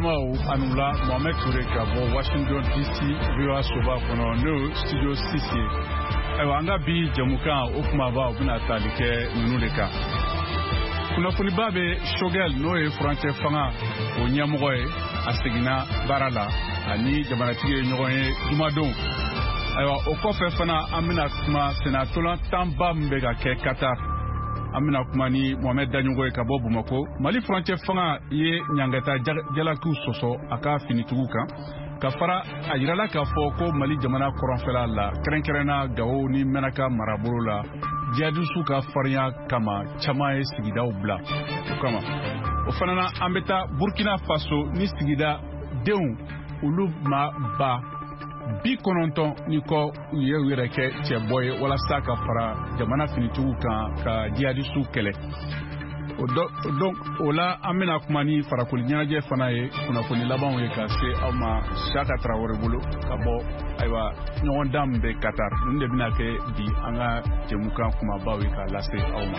Lamau Anula Mohamed Touré Kabo Washington DC VOA Soba kono no studio 6 ewa anga bi jamuka okumaba obuna talike nunuleka kuna funi babe Shogel no e frontier fanga onyamogoye asegina barala ani jamanatike nyogoye jumadon ewa okofe fana amina kuma senatola tamba mbega ke Qatar amina kuma ni Mohamed Danyogo Kabo Bumako Mali frontier fanga ye nyangata jalaku soso aka finituka kafara ajirala ka foko Mali jamana koronfela la krenkrena gawo ni menaka marabolo la diadusu ka faria kama chamae sigida ubla kama ofanana ambeta Burkina Faso ni sigida deun uluma ba bi kononton niko ye wireke cheboy wala saka fara jamana finituku ka diadusu kele donc ola amena kumani farakuli nyanaje fana ye kuna kuni laban ye ka se ama Shaka Traoré bolo kabo aywa nyon dambe Qatar nde bina ke di anga jemuka kuma bawe ka lase awma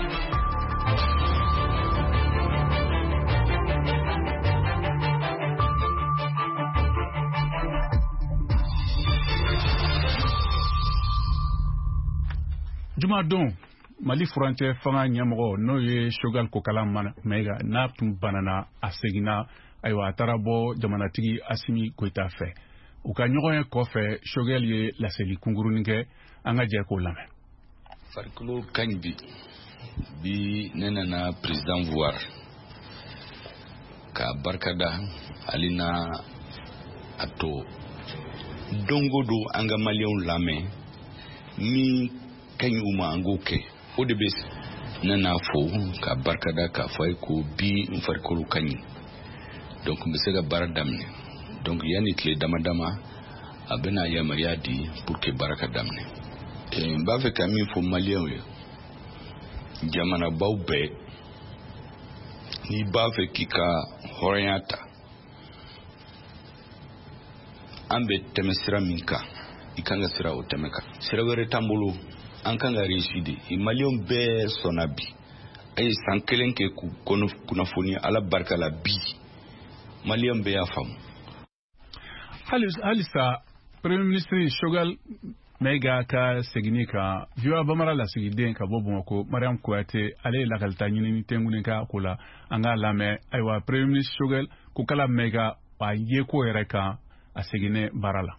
Jumadon Mali frontier fanga nyamogo no ye Shogal Kokala mega na tum banana asegina aywa tarabo jamanatigi Asimi Goita fe uka nyogoye kofe Shogal ye laseli kunguruninge anga je ko lame farkulo kanbi bi nenana president voir ka barkada alina ato dongodo anga malion lame ni kanyuma angoke odebes nana fo ka barkada ka fay ko bi farkolo kanyi donc monsieur ga baradamne donc yani clé damadama abena ya mariadi pour que baraka damne e mbave kami fo malien we jamana bawbe ni bave kika horayata ambe temesira minka ikanga sira o temeka sira were tambulu ankanga reside i malion be sonabi ay sankelen ke ku kuna foni ala barka la bi malion be afam halisa premier ministre Shogal mega ka segnika viwa bamara la sigiden ka bobo ko Mariam Kouyaté ale la kalta nyini tengune ka kula anga lame aywa premier ministre Shogal ku kala mega wa yeko ereka asegine barala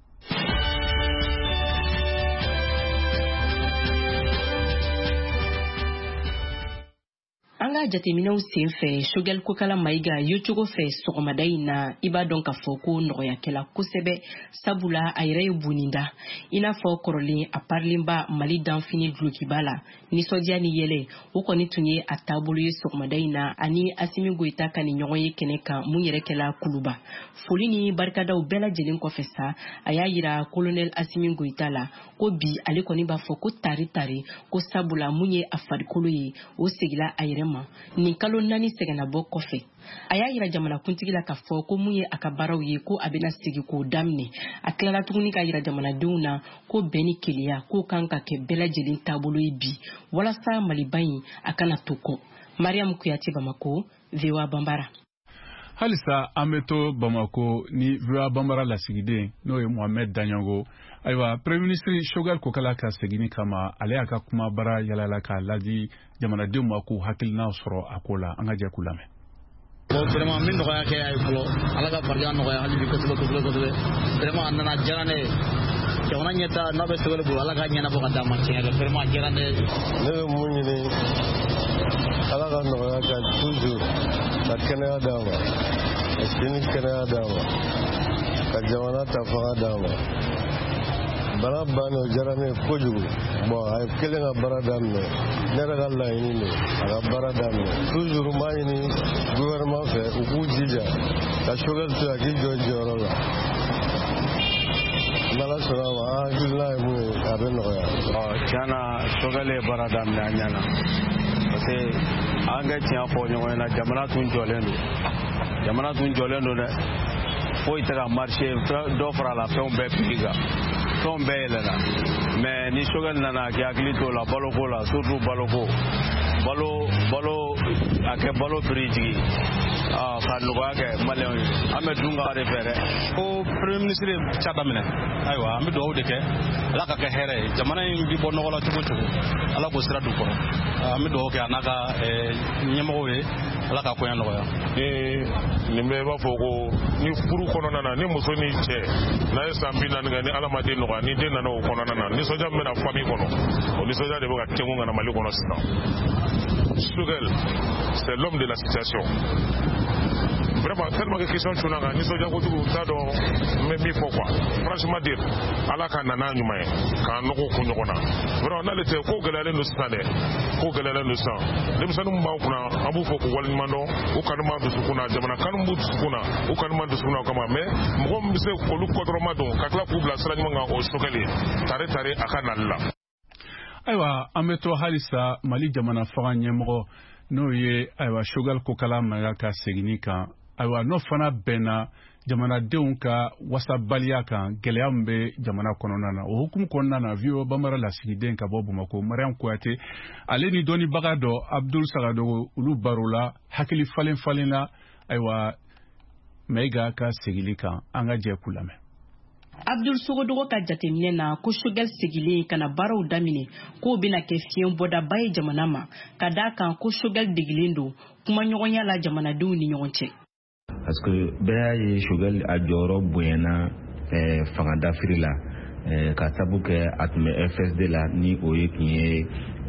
anga jateminaw senfɛ Shogal Kokala maiga yocogo fɛ sɔgɔmada in na i b'a dɔn ka fɔ ko nɔgɔyakɛla kosɛbɛ sabula a yɛrɛ ye buninda i n'a fɔ kɔrɔlen a parilenba Mali danfini dulokiba la nisɔndiya ni yɛlɛ o kɔni tun ye a taabolo ye sɔgɔmada in na ani Asimi Goita ka ni ɲɔgɔn ye kɛnɛ kan mun yɛrɛ kɛla kuluba foli ni barikadaw bɛɛ lajɛlen kɔfɛ sa a y'a yira colonel Asimi Goita la ko bi ale kɔni b'a fɔ ko tari ko sabula mun ye a farikolo ye o segila a yɛrɛ ma nin kalo 4 sɛgɛnna bɔ kɔfɛ a y'a yira jamanakuntigi la ka fɔ ko mun ye a ka baaraw ye ko a bɛna sigi k'o daminɛ a tilala tuguni ka yira jamanadenw na ko bɛn ni keleya k'o kan ka kɛ bɛɛ lajɛlen taabolo ye bi walasa Maliba in a kana to kɔ Mariam Kouyaté Bamako VOA Bambara halisa ameto Bamako ni VOA Bambara la sigiden no ye Mohamed Danyogo aywa premier ministre Shogal Kokala ka segini kama ale aka kuma bara yalala ka ladi jamanadenw ma ko hakilina sɔrɔ akola anga je kulame bon vraiment min nɔgɔya kɛ ay fɔlɔ ala ka farja nɔgɔya hali bi kosɛbɛ vraiment nana jara ne jamana ɲɛta n'a bɛ sɛbɛn bolo ala ka ɲɛnabɔ ka d'a ma tiɲɛ yɛrɛ vraiment jara ne bɛ mun ɲini ala ka nɔgɔya kɛ toujours ka kɛnɛya d'a ma ka sini kɛnɛya d'a ma ka jamana ta fanga d'a ma bana banno jara ne kojugu bon ay kelen ka bara daminɛ ne yɛrɛ ka laɲini de a ka bara daminɛ toujours m'a ɲini gouvernement fɛ u k'u jija ka Shogal to a k'i jɔ jɔyɔrɔ la n'ala sɔnna ma an hakilina ye mun ye a bɛ nɔgɔya tiɲɛna Shogal ye bara daminɛ a ɲɛna parce que an ka tiɲɛ fɔ ɲɔgɔn ɲɛna jamana tun jɔlen don dɛ foyi tɛ ka marché dɔ fara la fɛnw bɛɛ prix kan fɛnw bɛɛ yɛlɛna mais ni Shogal nana k'i hakili to la baloko la surtout baloko balo ake balo friji ka nɔgɔya kɛ maliyɛnw ye an bɛ dun ka de fɛ dɛ ko premier ministre ca daminɛ ayiwa an bɛ dugawu de kɛ ala ka kɛ hɛrɛ ye jamana in bi bɔ nɔgɔ la cogo cogo ala k'o sira d'u kɔrɔ an bɛ dugawu kɛ a n'a ka ɲɛmɔgɔw ye ala ka koɲɛ nɔgɔya nin bɛ b'a fɔ ko ni furu kɔnɔna na ni muso ni cɛ n'a ye san 40 kɛ ni ala ma den nɔgɔya ni den nana o kɔnɔna na nisɔndiya min bɛ na famille kɔnɔ o nisɔndiya de bɛ ka tɛnku ka na Mali kɔnɔ sisan Choguel c'est l'homme de la situation vraiment tellement que question tuna kan nisɔndiya kojugu t'a dɔn n bɛ min fɔ quoi franchement dire ala ka nana ɲuman ye k'an nɔgɔ kun ɲɔgɔn na vraiment n'ale tɛ ko gɛlɛyalen don sisan dɛ ko gɛlɛyalen don sisan denmisɛnninw min b'an kunna an b'u fɔ k'u waleɲuman dɔn u kanu b'an dusukun na jamana kanu b'u dusukun na u kanu b'an dusukun na o kama mais mɔgɔ min bɛ se k'olu kɔdɔrɔma don ka tila k'u bila sira ɲuman kan o Choguel ye tare tare a ka nali la. Ayiwa an bɛ to halisa Mali jamana fanga ɲɛmɔgɔ n'o ye ayiwa Choguel Kokala Mayiga ka seginni kan ayiwa n'o fana bɛnna jamanadenw ka wasabaliya kan gɛlɛya min bɛ jamana kɔnɔna na o hukumu kɔnɔna na VOA Banbara lasigiden ka bɔ Bamakɔ Mariam Kuyate ale ni dɔnnibaga dɔ Abdul Sagadogo olu baro la hakili falen la ayiwa Mayiga ka seginni kan an ka jɛ k'u lamɛn. Abdul Sogodogo ka jateminɛ na ko Choguel sigilen kana baaraw daminɛ k'o bɛna kɛ fiɲɛ bɔdaba ye jamana ma ka d'a kan ko Choguel degilen don kuma ɲɔgɔnya la jamanadenw ni ɲɔgɔn cɛ. Parce que bɛɛ y'a ye Choguel a jɔyɔrɔ bonyana fanga dafiri la ka sabu kɛ a tun bɛ FSD la ni o ye tun ye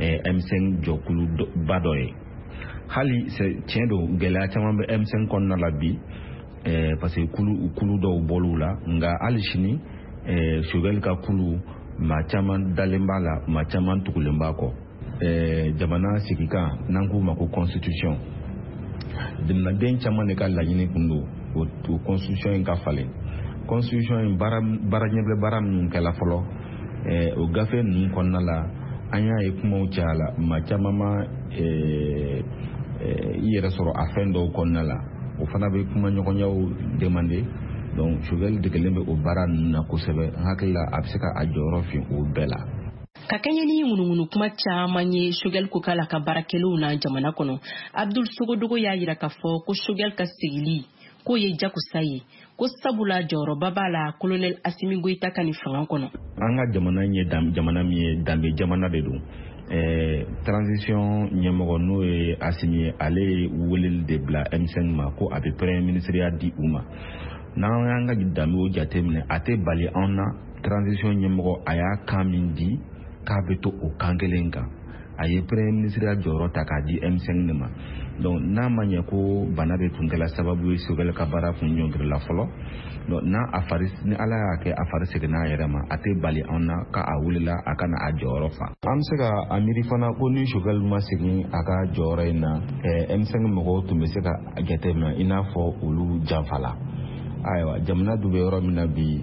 M5 jɔkuluba dɔ ye hali tiɲɛ don gɛlɛya caman bɛ M5 kɔnɔna la bi parce que kulu dɔw bɔl'u la nka hali sini Choguel ka kulu maa caman dalen b'a la maa caman tugulen b'a kɔ jamana sigikan n'an k'u ma ko constitution jamanaden caman de ka laɲini kun don o constitution in ka falen constitution in baara ɲɛbila baara minnu kɛla fɔlɔ o gafe ninnu kɔnɔna la an y'a ye kumaw caya la maa caman ma i yɛrɛ sɔrɔ a fɛn dɔw kɔnɔna la o fana bɛ kuma ɲɔgɔnyaw demander donc Choguel degelen bɛ o baara ninnu na kosɛbɛ n hakili la a bɛ se ka a jɔyɔrɔ fin o bɛɛ la. Ka kɛɲɛ ni ŋunuŋunu kuma caman ye Choguel Kokala ka baarakɛlaw na jamana kɔnɔ Abdul Sogodogo y'a jira k'a fɔ ko Choguel ka segili k'o ye jakusa ye ko sabula jɔyɔrɔba b'a la Colonel Assimi Goïta ka nin fanga kɔnɔ. An ka jamana ye jamana min ye danbe jamana de don transition ɲɛmɔgɔ n'o ye Assimi ye ale ye weleli de bila M5 ma ko a bɛ premier ministeriya di u ma n'an y'an ka danbew jateminɛ a tɛ bali anw na transition ɲɛmɔgɔ a y'a kan min di k'a bɛ to o kan kelen kan a ye premier ministeriya jɔyɔrɔ ta k'a di M5 de ma donc n'a ma ɲɛ ko bana de tun kɛla sababu ye Choguel ka baara kun ɲɔngirila fɔlɔ donc ni ala y'a kɛ a fari seginna a yɛrɛ ma a tɛ bali anw na k'a wulila a kana a jɔyɔrɔ fa an bɛ se ka a miiri fana ko ni Choguel ma segin a ka jɔyɔrɔ in na M5 mɔgɔw tun bɛ se ka jateminɛ i n'a fɔ olu janfala ayiwa jamana dun bɛ yɔrɔ min na bi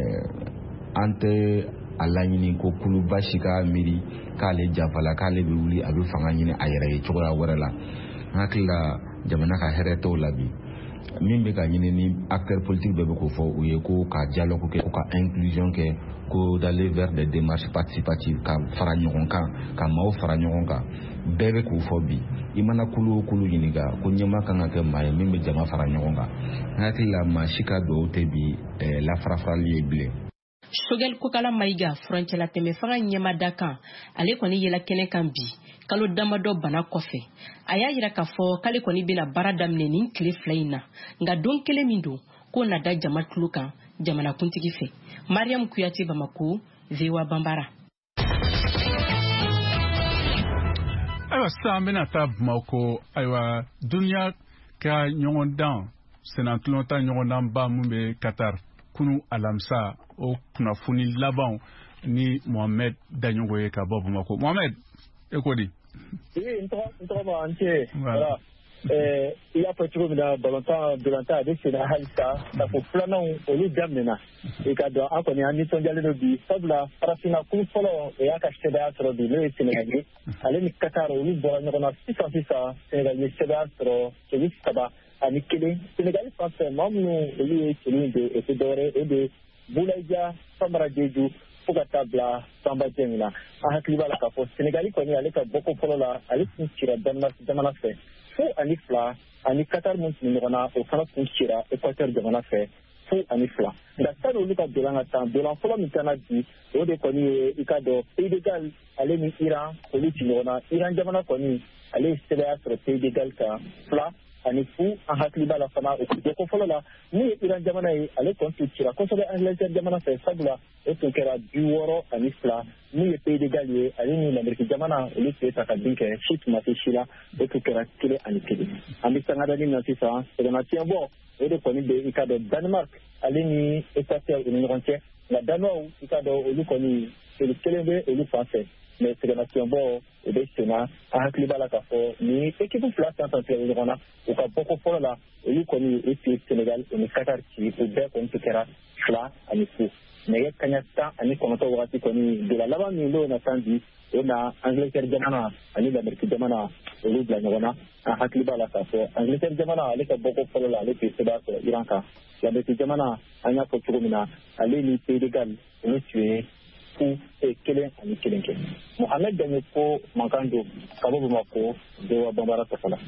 an tɛ a laɲini ko kuluba si ka miiri k'ale janfala k'ale bɛ wuli a bɛ fanga ɲini a yɛrɛ ye cogoya wɛrɛ la n hakili la jamana ka hɛrɛ t'o la bi min bɛ ka ɲini ni acteur politique bɛɛ bɛ k'o fɔ u ye ko ka dialogue kɛ ko ka inclusion kɛ ko d'aller vers des démarches participatives ka fara ɲɔgɔn kan ka maaw fara ɲɔgɔn kan bɛɛ bɛ k'o fɔ bi i mana kulu o kulu ɲininka ko ɲɛma kan ka kɛ maa ye min bɛ jama fara ɲɔgɔn kan n hakili la maa si ka dugawu tɛ bi lafarafarali ye bilen. Choguel Kokala Mayiga furancɛla tɛmɛ fanga ɲɛmada kan ale kɔni yɛlɛ kɛnɛ kan bi kalo damadɔ bana kɔfɛ a y'a jira k'a fɔ k'ale kɔni bɛna baara daminɛ nin tile 2 in na nka don kelen min don k'o na da jama tulo kan jamanakuntigi fɛ. Mariam Kuyate Bamako VOA Banbara. Ayiwa sisan an bɛna taa Bamakɔ ayiwa duniya ka ɲɔgɔndan senatulonta ɲɔgɔndanba min bɛ Qatar kunu alamisa o kunnafoni laban ni Mohamed Daɲogo ye ka bɔ Bamakɔ. Mohamed e ko di? n tɔgɔ b'an cɛ voilà i y'a fɔ cogo min na balontan a bɛ senna halisa k'a fɔ filananw olu daminɛna i ka dɔn an kɔni an nisɔndiyalen don bi sabula farafinna kulu fɔlɔ o y'a ka sɛbɛya sɔrɔ bi n'o ye Sénégal ye ale ni Qatar olu bɔra ɲɔgɔn na sisan Sénégal ye sɛbɛya sɔrɔ cɛli 3 ani 1 Sénégal fanfɛ maa minnu olu ye cɛli in de o tɛ dɔwɛrɛ o de Boulaye Dia Famara Diédhiou fo ka taa bila sanba jɛn na an hakili b'a la k'a fɔ Senegali kɔni ale ka bɔko fɔlɔ la ale tun cira jamana fɛ 2-2 ani Qatar mun tun ɲɔgɔn na o fana tun cira Équateur jamana fɛ 2-2 nka sani olu ka dolan ka tan dolan fɔlɔ min kana bi o de kɔni ye i ka dɔn Pays de Galles ale ni Iran olu tun ɲɔgɔn na Iran jamana kɔni ale ye sɛbɛya sɔrɔ Pays de Galles kan 2-2 an hakili b'a la fana o bɔko fɔlɔ la min ye Iran jamana ye ale kɔni tun cira kosɛbɛ Angleterre jamana fɛ sabula o tun kɛra 6-2 min ye Pays de Galles ye ale ni l'Amérique jamana olu tun ye ta ka bin kɛ si tun ma se si la o tun kɛra 1-1 an bɛ sangada min na sisan sɛgɛnnafiɲɛ bɔ o de kɔni bɛ i ka dɔn Danemark ale ni Équateur u ni ɲɔgɔn cɛ nka Danois i ka dɔn olu kɔni olu kelen bɛ olu fan fɛ mais sɛgɛnnafiɲɛ bɔ o bɛ sen na an hakili b'a la k'a fɔ ni équipe fila fɛn fɛn filɛ ɲɔgɔn na u ka bɔko fɔlɔ la olu kɔni u tun ye Sénégal o ni Qatar ci o bɛɛ kɔni tun kɛra 2-2 nɛgɛ kaɲa 19 wagati kɔni dola laban min n'o na tan bi o na Angleterre jamana ani l'Amérique jamana olu bila ɲɔgɔn na an hakili b'a la k'a fɔ Angleterre jamana ale ka bɔko fɔlɔ la ale tun ye sɛbɛya sɔrɔ Iran kan l'Amérique jamana an y'a fɔ cogo min na ale ni Pays de Galles olu tun ye 1-1 kɛ Mohamed Danye ko mankan don ka bɔ Bamako Dewa Bambara Safala.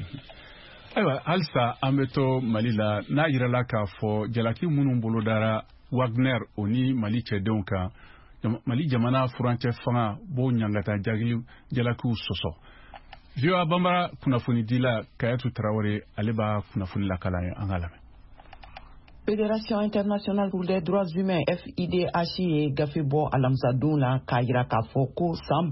Ayiwa halisa an bɛ to Mali la n'a yirala k'a fɔ jalaki minnu bolo dara Wagner o ni Mali cɛdenw kan Mali jamana furancɛ fanga b'o ɲangata jalakiw sɔsɔ. VOA Bambara kunnafoni dila Kayatu Traoré ale b'a kunnafoni lakala ye an ka lamɛn. Fédération internationale pour les droits humains FIDH ye gafe bɔ alamsadon la k'a yira k'a fɔ ko san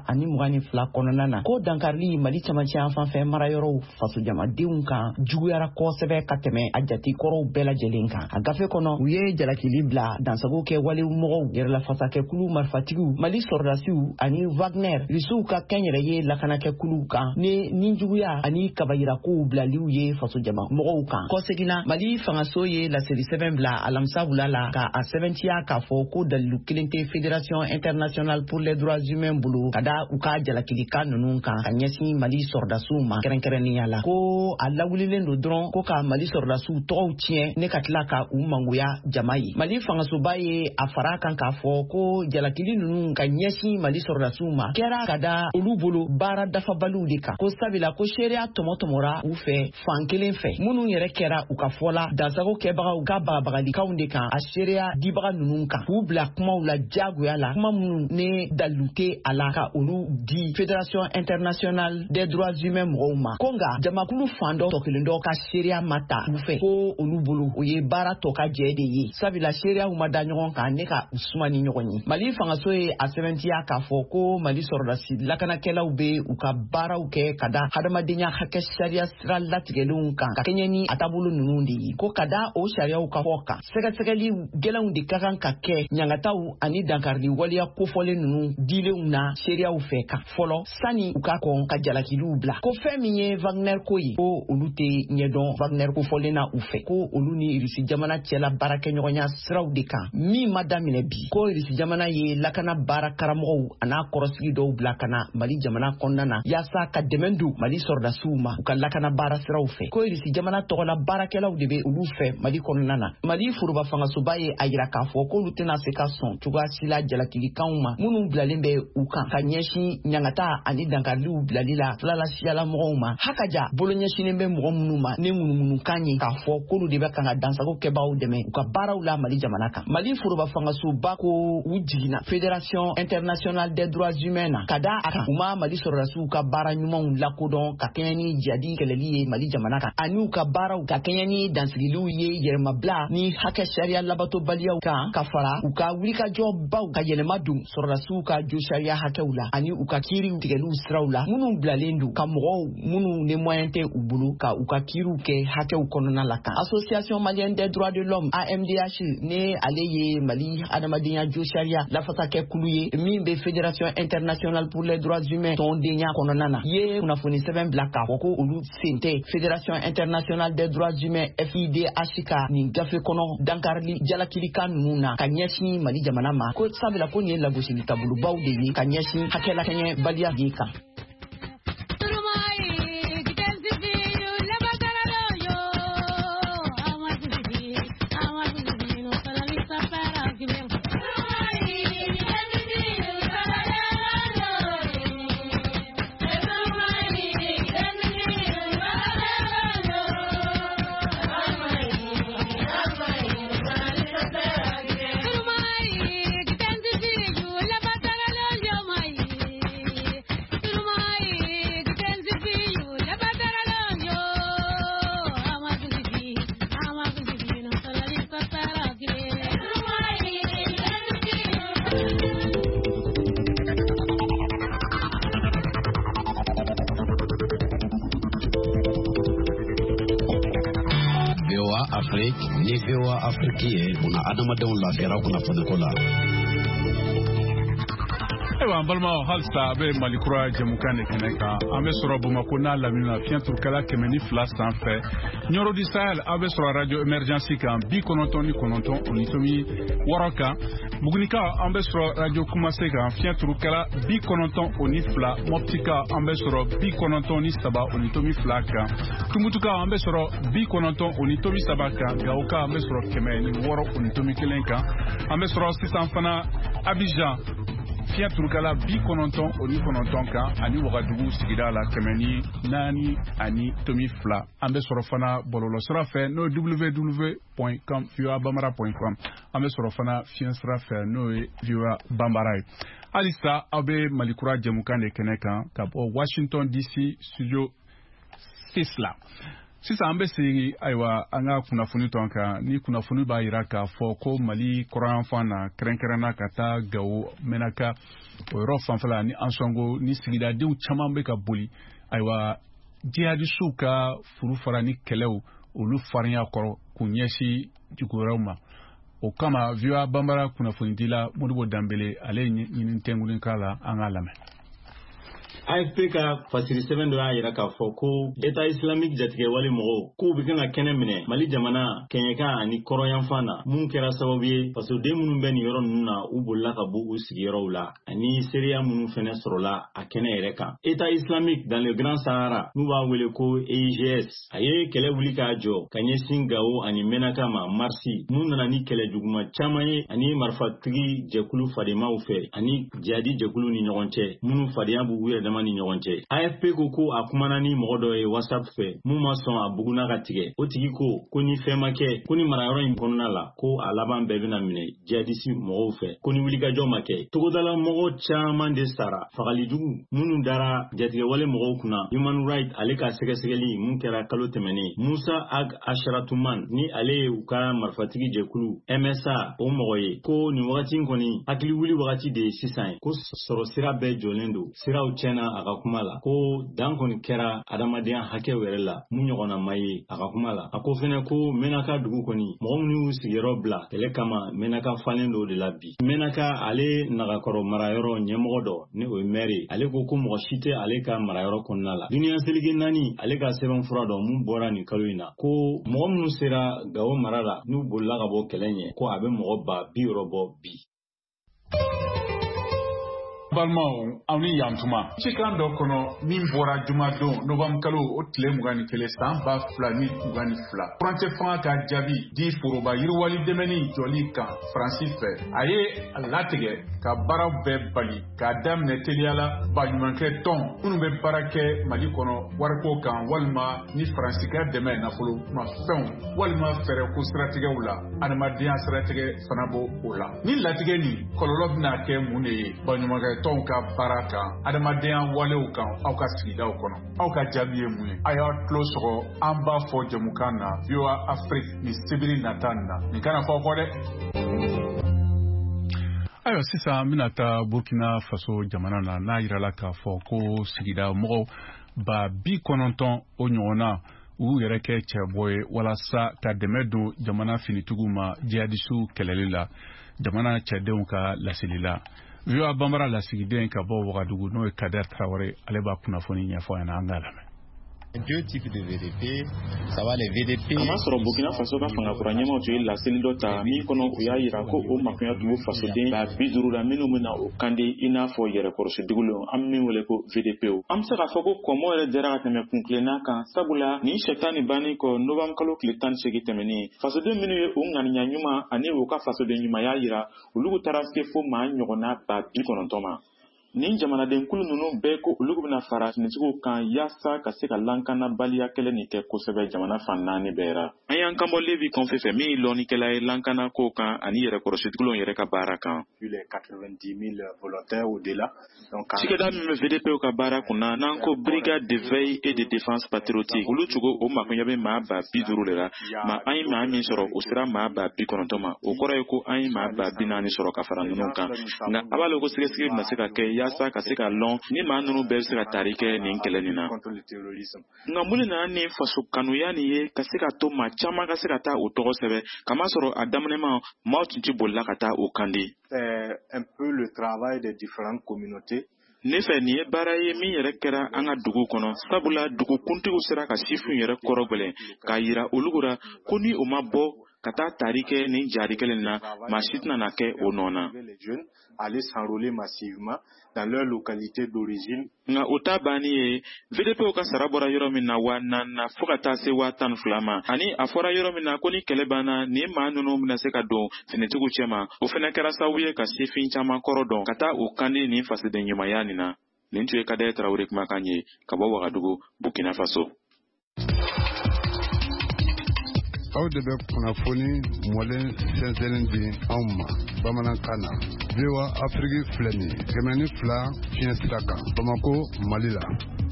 2022 kɔnɔna na ko dankarili Mali cɛmancɛ yan fanfɛ marayɔrɔw fasojamadenw kan juguyara kosɛbɛ ka tɛmɛ a jatikɔrɔw bɛɛ lajɛlen kan. A gafe kɔnɔ u ye jalakili bila dansago kɛ walewumɔgɔw yɛrɛlafasakɛkulu marifatigiw Mali sɔrdasiw ani Wagner risiw ka kɛnyɛrɛye lakanakɛkuluw kan ni juguya ani kabayirakow bilaliw ye fasojamamɔgɔw kan. Kɔseginna Mali fangaso ye laseli sɛbɛn bila alamisa wula la ka a sɛbɛntiya k'a fɔ ko dalilu kelen tɛ Fédération internationale pour les droits humains bolo ka da u ka jalakilika ninnu kan ka ɲɛsin Mali sɔrdasiw ma kɛrɛnkɛrɛnnenya la ko a lawulilen don dɔrɔn ko ka Mali sɔrdasiw tɔgɔw tiɲɛ ne ka tila ka u mangoya jama ye. Mali fangasoba ye a fara kan k'a fɔ ko jalakili ninnu ka ɲɛsin Mali sɔrdasiw ma kɛra ka da olu bolo baara dafabaliw de kan ko sabila ko seereya tɔmɔtɔmɔra u fɛ fan kelen fɛ minnu yɛrɛ kɛra u ka fɔla dansago kɛbagaw ka babagalikanw de kan a seereya dibaga ninnu kan k'u bila kumaw la jagoya la kuma minnu ne dalilu tɛ a la ka olu di Fédération internationale des droits humains mɔgɔw ma ko nka jamakulu fan dɔ tɔ kelen dɔ ka seereya ma ta u fɛ ko olu bolo o ye baara tɔ ka jɛ de ye sabula seereyaw ma da ɲɔgɔn kan ne ka suma ni ɲɔgɔn ye. Mali fangaso ye a sɛbɛntiya k'a fɔ ko Mali sɔrɔdasi lakanakɛlaw bɛ u ka baaraw kɛ ka da hadamadenya hakɛ sariya sira latigɛlenw kan ka kɛɲɛ ni a taabolo ninnu de ye ko ka da o sariyaw ka fɔ kan sɛgɛsɛgɛli gɛlɛnw de ka kan ka kɛ ɲangataw ani dankarili waleya kofɔlen ninnu dilenw na seereyaw fɛ kan fɔlɔ sani u ka kɔn ka jalakiliw bila ko fɛn min ye Wagner ko ye ko olu tɛ ɲɛdɔn Wagner kofɔlen na u fɛ ko olu ni Irisi jamana cɛla baarakɛɲɔgɔnya siraw de kan min ma daminɛ bi ko Irisi jamana ye lakana baara karamɔgɔw a n'a kɔrɔsigi dɔw bila ka na Mali jamana kɔnɔna na yaasa ka dɛmɛ don Mali sɔrɔdasiw ma u ka lakana baara siraw fɛ ko Irisi jamana tɔgɔla baarakɛlaw de bɛ olu fɛ Mali kɔnɔna na. Mali foroba fangasoba ye a yira k'a fɔ k'olu tɛna se ka sɔn cogoya si la jalakilikanw ma minnu bilalen bɛ u kan ka ɲɛsin ɲangata ani dankariliw bilali la filala siyala mɔgɔw ma hakaja bolo ɲɛsinen bɛ mɔgɔ minnu ma ne ŋunuŋunukan ye k'a fɔ k'olu de bɛ kan ka dansago kɛbagaw dɛmɛ u ka baaraw la Mali jamana kan. Mali foroba fangasoba ko u jiginna Fédération internationale des droits humains na ka da a kan u ma Mali sɔrɔdasiw ka baara ɲumanw lakodɔn ka kɛɲɛ ni jadi kɛlɛli ye Mali jamana kan ani u ka baaraw ka kɛɲɛ ni dansigiliw ye yɛrɛmabila ni hakɛ sariya labatobaliyaw kan ka fara u ka wulikajɔbaw ka yɛlɛma don sɔrɔdasiw ka jo sariya hakɛw la ani u ka kiiriw tigɛliw siraw la minnu bilalen don ka mɔgɔw minnu ni moyen tɛ u bolo ka u ka kiiriw kɛ hakɛw kɔnɔna la kan. Association malienne des droits de l'homme AMDH ne ale ye Mali adamadenya jo sariya lafasakɛkulu ye min bɛ Fédération internationale pour les droits humains tɔndenya kɔnɔna na ye kunnafoni sɛbɛn bila k'a fɔ ko olu sen tɛ Fédération internationale des droits humains FIDH ka nin gafe kɔnɔ dankarili jalakilika ninnu na ka ɲɛsin Mali jamana ma ko sabula ko nin ye lagosili taabolobaw de ye ka ɲɛsin hakɛlakɛɲɛ baliya de kan. Afrique ni VOA Afrique ye una adamadenw lafiyara kunnafoniko la. Ewa balma halsta be malikura jamukane keneka ambe soro Bamako na lamina fiantur kala kemeni flas sanfé Nyoro du Sahel abe soro radio emergency kan bi kononton onitomi waraka Bugunika ambe soro radio Kumase kan fiantur kala bi kononton onifla Moptika ambe soro bi kononton ni saba onitomi flaka Tumutuka ambe soro bi kononton onitomi sabaka Gaoka ambe soro kemeni woro onitomi kelenka ambe soro sisanfana Abidjan Fia Turkala bi kononton oni kononton kan ani Wagadugu sigida la kemeni nani ani tomi fla ambe sorofana bololo srafe no www.viewabambara.com ambe sorofana fien srafe no viewa bambara alisa abe malikura jamukane keneka kabo Washington DC studio 6 la Sisa ambe siri aiwa anga kunafuni tonka ni kunafuni ba iraka foko Mali koran fana krenkerana kata gawo menaka oro fanfala ni ansongo ni sigida de uchamambe ka boli aiwa jihadi suka furufara ni keleu olu farnya koro kunyeshi jugoroma o kama viwa bambara kunafuni dila mudubo dambele ale nyinin tengulin kala anga lame AFP ka fasiri 7 do ayira ka foko État islamique jatige wali mogo ku bi kan kene mine Mali jamana kenyeka ani koroyan fana mun kera sababu paso de munun ben yoro nuna u bolla ka bu u sigiro la ani Syria munun fene sorola akene ereka État islamique dans le Grand Sahara nous va wele ko EIGS aye kele wuli ka jo kanye singao ani menaka ma marsi mun nana ni kele duguma chamaye ani marfatigi jekulu fadema u fe ani jadi jekulu ni nyogonche munun fadiya bu wure ni ɲɔgɔn AFP ko a kumana ni mɔgɔ dɔ ye WhatsApp fɛ mun ma sɔn a buguna ka tigɛ o tigi ko ni fɛn ma kɛ ko ni marayɔrɔ in kɔnɔna la ko a laban bɛɛ bɛna minɛ jihadisi mɔgɔw fɛ ko ni wulikajɔ ma kɛ togodala mɔgɔ caman de sara fagalijugu minnu dara jatigɛwale mɔgɔw kunna Human Rights ale ka sɛgɛsɛgɛli mun kɛra kalo tɛmɛnen Musa Ag Asharatuman ni ale ye u ka marifatigi jɛkulu MSA o mɔgɔ ye ko ni wagati kɔni hakili wuli wagati de ye sisan ye ko sɔrɔ sira bɛɛ jɔlen don siraw tiɲɛna a ka kuma la ko dan kɔni kɛra adamadenya hakɛ wɛrɛ la mun ɲɔgɔnna ma ye a ka kuma la a ko fɛnɛ ko Menaka dugu kɔni mɔgɔ minnu y'u sigiyɔrɔ bila kɛlɛ kama Menaka falen do de la bi Menaka ale nagakɔrɔ marayɔrɔ ɲɛmɔgɔ dɔ ni o ye maire ale ko mɔgɔ si tɛ ale ka marayɔrɔ kɔnɔna la duniya seligi naani ale ka sɛbɛn fura dɔ mun bɔra nin kalo in na ko mɔgɔ minnu sera Gawo mara la n'u bolila ka bɔ kɛlɛ ɲɛ ko a bɛ mɔgɔ ba 60 bɔ bi Balmao awni yantuma chikan do kono min bora juma don novembre kalo o tile mugani kele samba flani mugani fla fronte fanga ka jabi di foroba yirwali demeni joli kan Francis fe aye latige ka bara be bali ka damne teliala bajumanke ton unu be barake Mali kono warko kan walma ni Fransika deme na folo ma fen walma fere ko strategie wala anamadia strategie fanabo wala ni latige ni kololo na ke muneye bajumanke tonka baraka adamaden walew kan aw ka sigidaw kono aw ka jabiye mun aya tlo sogo amba fo jamukana VOA Afrique ni sibiri natanna ni kana fo ko de ayo sisa minata Burkina Faso jamana na yirala ka fo ko sigida mo ba bi kononton o ɲɔgɔnna u yɛrɛ kɛ cɛbɔ walasa ka dɛmɛ don jamana finituguma jihadisu kɛlɛli la jamana cɛdenw ka lasili la VOA Bambara lasigiden ka bɔ Wagadugu n'o ye Kader Traoré ale b'a kunnafoni ɲɛfɔ an na an ka lamɛn deux types de VDP, ça va les VDP. Kama sɔrɔ Burkina Faso ka fanga kura ɲɛmaw tun ye laseli dɔ ta min kɔnɔ u y'a yira ko o makunya tun b'u fasoden ba 50 la minnu bɛna o kandi i n'a fɔ yɛrɛkɔrɔsidigilenw an bɛ min wele ko VDP. An bɛ se k'a fɔ ko kɔmɔ yɛrɛ dɛra ka tɛmɛ kuntilenna kan sabula nin sɛta ni banni kɔ novembre kalo tile 18 tɛmɛnen fasoden minnu ye o ŋaniya ɲuman ani u ka fasoden ɲumanya yira olu taara se fo maa ɲɔgɔnna ba 90 ma. Nin jamanaden kulu ninnu bɛɛ ko olu bɛna fara finitigiw kan yaasa ka se ka lankana baliya kɛlɛ nin kɛ kosɛbɛ jamana fan 4 bɛɛ ra. An y'an kanbɔ Levi Kɔnfɛ fɛ min lɔnnikɛla ye lankana ko kan ani yɛrɛkɔrɔsitigilenw yɛrɛ ka baara kan. Plus les 90 000 volontaires au-delà. Cikɛda min bɛ VDP ka baara kunna n'an ko brigade de veille et de défense patriotique olu cogo o makunya bɛ maa ba 50 de la ma an ye maa min sɔrɔ o sera maa ba 90 ma o kɔrɔ ye ko an ye maa ba 40 sɔrɔ ka fara ninnu kan nka a b'a la ko sɛgɛsɛgɛli bɛna se ka kɛ yaasa ka se ka lɔn ni maa ninnu bɛɛ bɛ se ka taari kɛ nin kɛlɛ nin na. Nka mun nana ni faso kanuya nin ye ka se ka to maa caman ka se ka taa o tɔgɔ sɛbɛ kamasɔrɔ a daminɛma maaw tun tɛ bolila ka taa o kan di. Un peu le travail des différentes communautés. Ne fɛ nin ye baara ye min yɛrɛ kɛra an ka dugu kɔnɔ sabula dugukuntigiw sera ka sifinw yɛrɛ kɔrɔgɛlɛn k'a yira olu la ko ni o ma bɔ ka taa taari kɛ nin jaari kelen na maa si tɛna na kɛ o nɔ na. Aller s'enrôler massivement dans leur localité d'origine. Nga o ta banni ye VDP ka sara bɔra yɔrɔ min na wa na fo ka taa se 12 ma ani a fɔra yɔrɔ min na ko ni kɛlɛ banna ni maa ninnu bɛna se ka don finitigiw cɛma o fɛnɛ kɛra sababu ye ka sifin caman kɔrɔ dɔn ka taa o kandi nin fasoden ɲumanya nin na. Nin tun ye Kadaye Tarawele kumakan ye ka bɔ Wagadugu, Burkina Faso. Aw de bɛ kunnafoni mɔlen sɛnsɛnnin di anw ma bamanankan na. VOA Afrique filɛ nin ye 102 fiɲɛ sira kan Bamako, Mali la.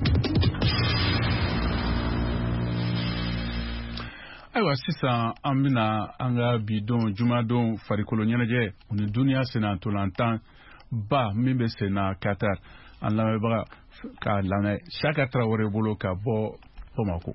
Ayiwa sisan an bɛna an ka bidon jumadon farikolo ɲɛnajɛ o ni duniya senna ntolantan ba min bɛ senna Qatar an lamɛnbaga ka lamɛn Saka Tarawele bolo ka bɔ Bamako.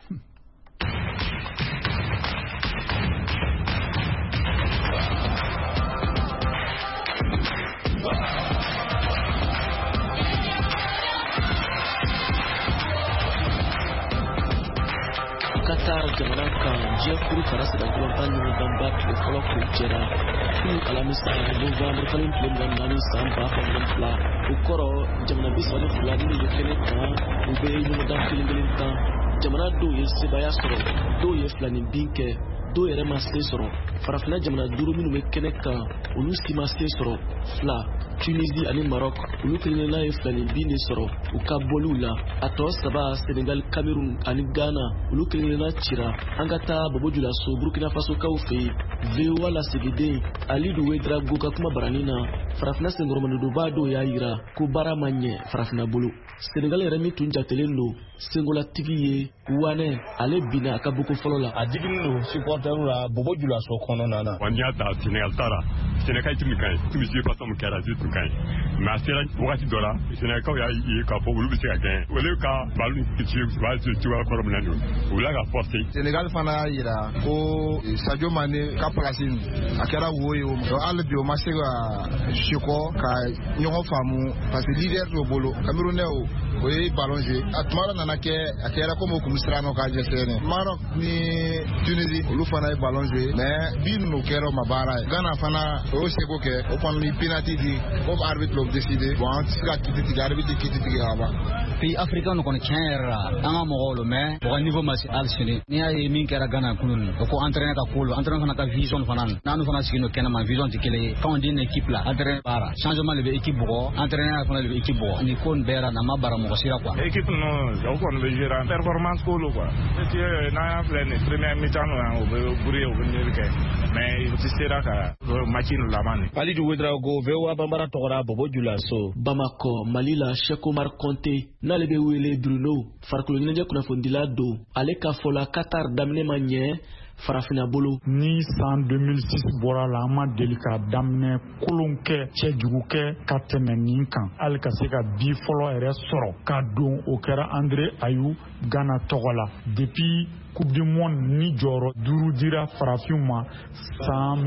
Qatar jamana kan diɲɛ kuru fara sira gulantan ɲɔgɔndanba tile fɔlɔ kun cɛra kunu alamisa novembre kalo tile 24 san 2022 o kɔrɔ jamana 32 ni bɛ kɛnɛ kan u bɛ ɲɔgɔndan kelen kan jamana dɔw ye sebaya sɔrɔ dɔw ye filanin bin kɛ dɔw yɛrɛ ma se sɔrɔ farafina jamana 5 minnu bɛ kɛnɛ kan olu si ma se sɔrɔ fila Tunisie ani Maroc olu kelenna ye filanin bin de sɔrɔ u ka bɔliw la a tɔ saba Senegal, Cameroun ani Ghana olu kelenna cira an ka taa Bobo Dioulasso Burkina Faso kaw fɛ VOA lasigiden Alidu Ouedraogo ka kuma barani na farafina senkɔrɔmandoba dɔw y'a yira ko baara ma ɲɛ farafina bolo Senegal yɛrɛ min tun jatelen don sengolatigi ye Wane ale binna a ka boko fɔlɔ la a digini don supporteru la Bobo Dioulasso kɔnɔna na wa n'i y'a ta Senegal taara Senegal tun ka ɲi Tunisie façon min kɛra tun ka ɲi mais a sera wagati dɔ la Senegalkaw y'a ye k'a fɔ olu bɛ se ka gagner olu ka balu ci cogoya kɔrɔ min na don u la ka forcer Senegal fana y'a yira ko Sadio Mané ka place a kɛra wo ye o donc hali bi o ma se ka sikɔ ka ɲɔgɔn faamu parce que leader t'o bolo Camerounais o ye ballon joué a tuma dɔ nana kɛ a kɛra comme o kun siran ka jɛsɛnɛ Maroc ni Tunisie olu fana ye ballon joué mais bi ninnu kɛra o ma baara ye Ghana fana o y'o seko kɛ o kɔni penalty di comme arbitre l'o décidé bon an tɛ se ka kiti tigɛ arbitre kiti tigɛ ka ban pays africain kɔni tiɲɛ yɛrɛ la an ka mɔgɔw lo mais mɔgɔ niveau ma se hali sini n'i y'a ye min kɛra Ghana kunun o ko entraîneur ka ko lo entraîneur fana ka vision fana n'anu fana sigi no kɛnɛma vision tɛ kelen ye quand on dit une équipe là entraîneur baara changement le bɛ équipe bugɔ entraîneur fana le bɛ équipe bugɔ ni ko nin bɛɛ la n'a ma bara mɔgɔ sira quoi équipe non o kɔni bɛ gérer en performance ko lo quoi parce que n'an y'a filɛ nin première mi-temps la o bɛ brouiller o bɛ ɲɛli kɛ mais u tɛ sera ka match nin laban nin Alidu Ouedraogo VOA Bambara tɔgɔra Bobo Dioulasso Bamako Mali la Cheikh Omar Konté n'ale bɛ wele Bruno farikolo ɲɛnajɛ kunnafondila don ale ka fɔ la Qatar daminɛ ma ɲɛ farafina bolo ni san 2006 bɔra la an ma deli ka daminɛ kolon kɛ cɛjugu kɛ ka tɛmɛ nin kan hali ka se ka bi fɔlɔ yɛrɛ sɔrɔ ka don o kɛra André Ayou Ghana tɔgɔ la depuis Coupe du Monde ni jɔyɔrɔ 5 dira farafinw ma san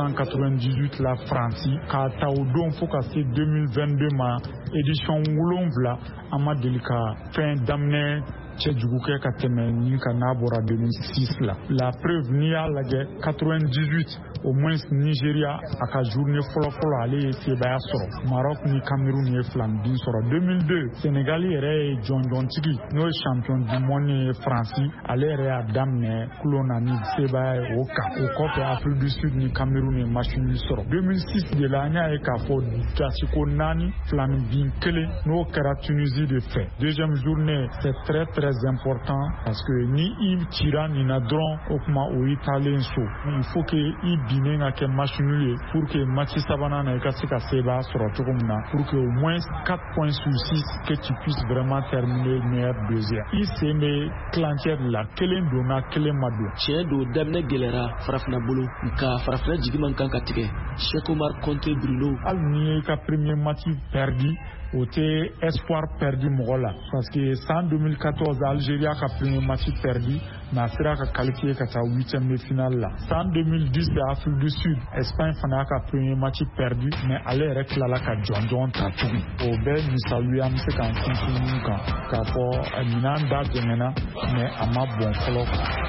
1998 la Faransi k'a ta o don fo ka se 2022 ma édition 7 an ma deli ka fɛn daminɛ cɛjugu kɛ ka tɛmɛ nin kan n'a bɔra 2006 la la preuve n'i y'a lajɛ 98 au moins Nigeria a ka journée fɔlɔ ale ye sebaya sɔrɔ Maroc ni Cameroun ye filanibin sɔrɔ 2002 Sénégal yɛrɛ ye jɔnjɔntigi n'o ye champion du monde ye Faransi ale yɛrɛ y'a daminɛ kulo na ni sebaya ye o kan o kɔfɛ Afrique du Sud ni Cameroun ye machine sɔrɔ 2006 de la an y'a ye k'a fɔ dasiko 4 filanibin 1 n'o kɛra Tunisie de fɛ deuxième journée c'est très important parce que ni i cira nin na dɔrɔn o kuma o y'i taalen so il faut que i binnen ka kɛ machine ye pour que match sabanan na i ka se ka sebaya sɔrɔ cogo min na pour que au moins 4 points sur 6 que tu puisses vraiment terminer meilleur deuxième i sen bɛ tilancɛ de la kelen donna kelen ma don tiɲɛ don daminɛ gɛlɛra farafina bolo nka farafina jigi man kan ka tigɛ Cheikh Omar Konté Bruno hali n'i ye i ka premier match perdu o tɛ espoir perdu mɔgɔ la parce que san 2014 Algérie ka premier match perdu mais a sera ka qualifier ka taa 8e de finale la. San 2010 Afrique du Sud Espagne fana ka premier match perdu mais ale yɛrɛ tilala ka jɔnjɔn ta tugun. O bɛɛ misaliw ye an bɛ se k'an sinsin mun kan k'a fɔ ɲinan da tɛmɛna mais a ma bon fɔlɔ.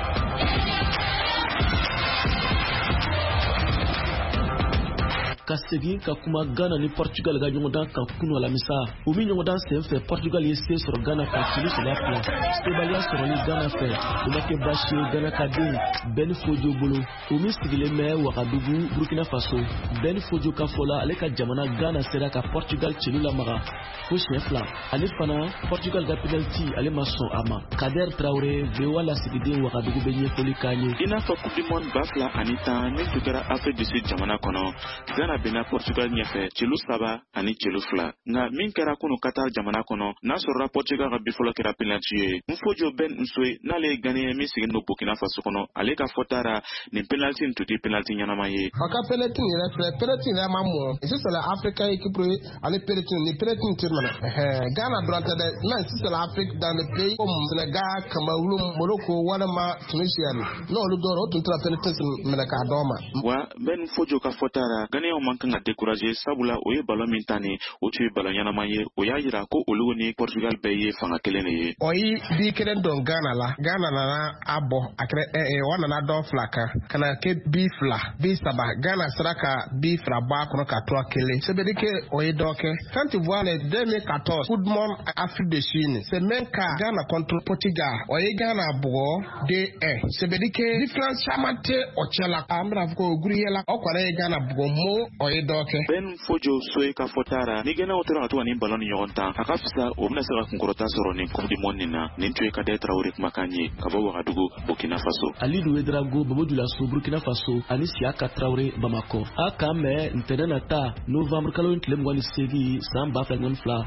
Ka segin ka kuma Ghana ni Portugal ka ɲɔgɔndan kan kunu alamisa o min ɲɔgɔndan senfɛ Portugal ye se sɔrɔ Ghana ka Chili sɔrɔ plan sebaliya sɔrɔli Ghana fɛ o ma kɛ baasi ye Ghana ka den Ben Fodio bolo o min sigilen bɛ Wagadugu Burkina Faso Ben Fodio ka fɔ la ale ka jamana Ghana sera ka Portugal Chili lamaga fo siɲɛ fila ale fana Portugal ka penalty ale ma sɔn a ma. Kader Traoré VOA lasigiden Wagadugu bɛ ɲɛfɔli k'an ye. I n'a fɔ Coupe du Monde 2010 min tun kɛra Afrique du Sud jamana kɔnɔ Ghana bena Portugal ɲɛfɛ celu 3 ani celu 2 nka min kɛra kunu Qatar jamana kɔnɔ n'a sɔrɔla Portugal ka bifɔlɔ kɛra penalty ye. Nfojo Ben Nsoe n'ale ye Ghanien min sigilen don Burkina Faso kɔnɔ ale ka fɔta ra nin penalty in tun tɛ penalty ɲɛnama ye. A ka penalty yɛrɛ filɛ penalty yɛrɛ ma mɔ sisan la Afrique équipe ale penalty ni penalty tɛ mana Ghana dɔrɔn tɛ dɛ mais sisan la Afrique dans le pays comme Sénégal Cameroun Morocco walima Tunisia n'olu dɔrɔn o tun tɛ penalty minɛ k'a dɔn ma. Wa Ben Nfojo ka fɔta ra Ghanien man kan ka décourager sabula o ye ballon min ta ni o tun ye ballon ɲɛnama ye o y'a yira ko olu ni Portugal bɛɛ ye fanga kelen de ye. O ye bi kelen don Ghana la Ghana nana a bɔ a kɛra wa nana dɔ fila kan ka na kɛ bi fila bi saba Ghana sera ka bi fila bɔ a kɔnɔ ka to a kelen c'est veut dire que o ye dɔ kɛ quand tu vois les 2014 Coupe du Monde Afrique du Sud c'est même cas Ghana contre Portugal o ye Ghana bugɔ 2-1 c'est veut dire que différence caman tɛ o cɛ la an bɛna fɔ ko guruyɛ la o kɔrɔ ye Ghana bugɔ mo o ye dɔ kɛ. Ben Fojo Soe ka fɔta ra ni Ghana o tora ka to ka nin ballon ni ɲɔgɔn tan a ka fisa o bɛna se ka kunkɔrɔta sɔrɔ nin Coupe du Monde nin na nin tun ye Kader Traoré kumakan ye ka bɔ Wagadugu Burkina Faso. Alidu Ouedraogo Bobo Dioulasso Burkina Faso ani Siaka Traoré Bamako a kan mɛn ntɛnɛn nata Novembre kalo tile 28 san 2022.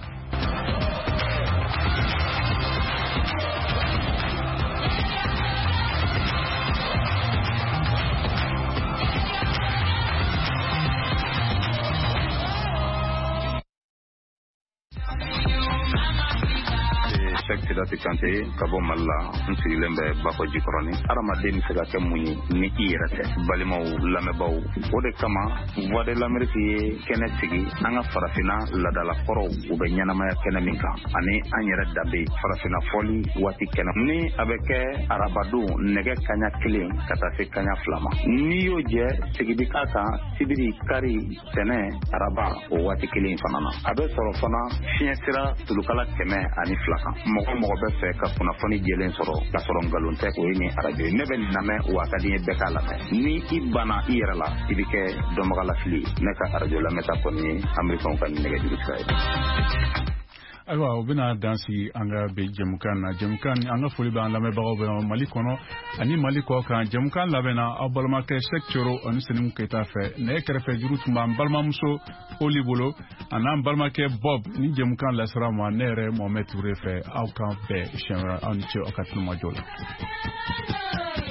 Sidati Kante ka bɔ Mali la n sigilen bɛ Bafɔ Jikɔrɔni adamaden bɛ se ka kɛ mun ye ni i yɛrɛ tɛ balimaw lamɛnbaaw o de kama Voix de l'Amérique ye kɛnɛ sigi an ka farafinna ladalakɔrɔw u bɛ ɲɛnamaya kɛnɛ min kan ani an yɛrɛ danbe farafinna fɔli waati kɛnɛ ni a bɛ kɛ arabadon nɛgɛ kaɲa 1 ka taa se kaɲa 2 ma n'i y'o jɛ sigidi k'a kan sibiri kari tɛnɛ araba o waati 1 fana na a bɛ sɔrɔ fana fiɲɛ sira tulukala 102 kan mɔgɔ bɛ fɛ ka kunnafoni jɛlen sɔrɔ ka sɔrɔ ngalon tɛ o ye ni arajo ne bɛ nin lamɛn wa ka di n ye bɛɛ k'a lamɛn ni i banna i yɛrɛ la i bɛ kɛ dɔnbagalafili ne ka arajo lamɛnta kɔni ye amerikɛnw ka nɛgɛjuru sira ye. Ayiwa o bɛna dan sigi an ka bi jɛmukan na jɛmukan an ka foli bɛ an lamɛnbagaw bɛ Mali kɔnɔ ani Mali kɔ kan jɛmukan labɛnna aw balimakɛ Sek Coro ani Senimu Keyita fɛ nɛgɛ kɛrɛfɛ juru tun b'an balimamuso Oli bolo ani an balimakɛ Bob ni jɛmukan lasera ma ne yɛrɛ Mohamed Touré fɛ aw kan bɛɛ siɲɛ wɛrɛ aw ni ce aw ka tulomajɔ la.